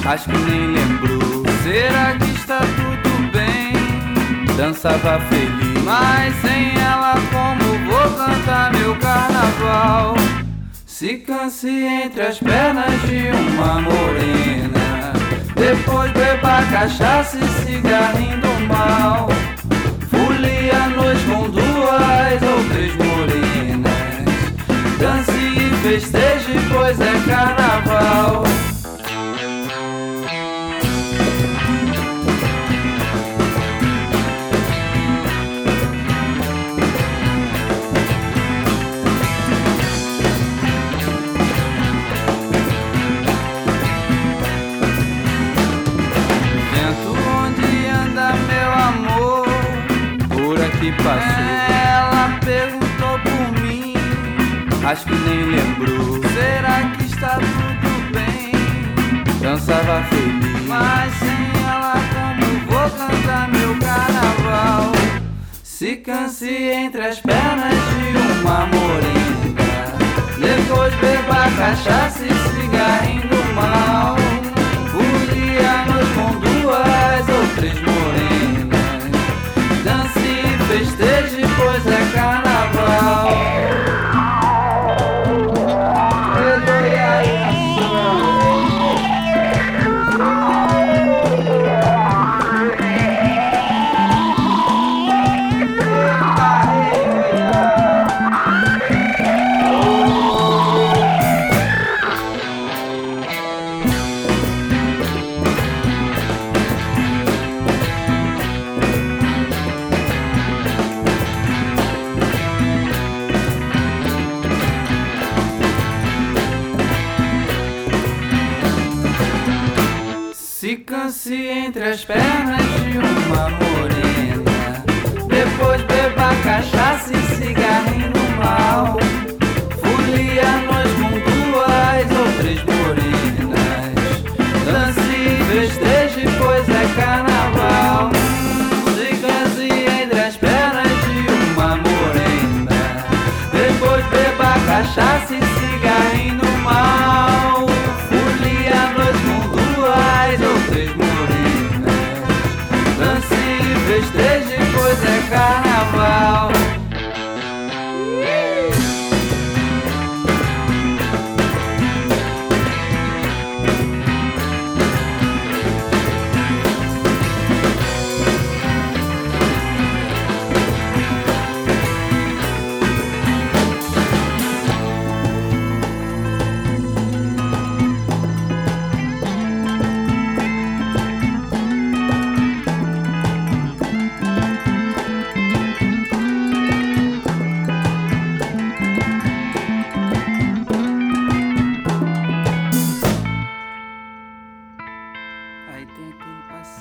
acho que nem lembrou. Será que está tudo bem? Dançava feliz, mas sem ela como vou cantar meu carnaval? Se canse entre as pernas de uma morena, depois beba cachaça e cigarrinho do mal. Folie a noite com duas ou três morenas, dance e festeje, pois é carnaval. Que passou. Ela perguntou por mim, acho que nem lembrou. Será que está tudo bem? Dançava feliz, mas sem ela como vou cantar meu carnaval? Se canse entre as pernas de uma morena, depois beba cachaça e cigarrinho do mal. Folie a noite com duas ou três morenas, dance e festeje, pois é carnaval. Se canse entre as pernas de uma morena, depois beba cachaça e cigarrinho no mal. Folie a noite com duas ou três morenas, dance e festeje, pois é carnaval. Se canse entre as pernas de uma morena, depois beba cachaça e cigarrinho no mal. Folie a noite com duas ou três morenas, dance e festeje, pois é carnaval. Aí tem aquele passeio.